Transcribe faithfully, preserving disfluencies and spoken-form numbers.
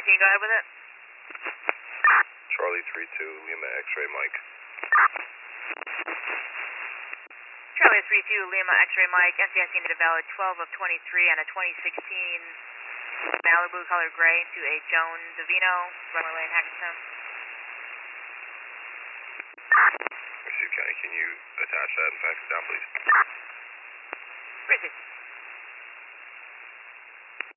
can you go ahead with it? Charlie three two, Lima X-ray Mike. Charlie three two, Lima X-ray Mike, N C I C needed a valid twelve of twenty-three and a twenty sixteen Malibu color gray to a Joan Davino, runway lane Hackettstown. Receive County, can you attach that and fax it down, please? Receive.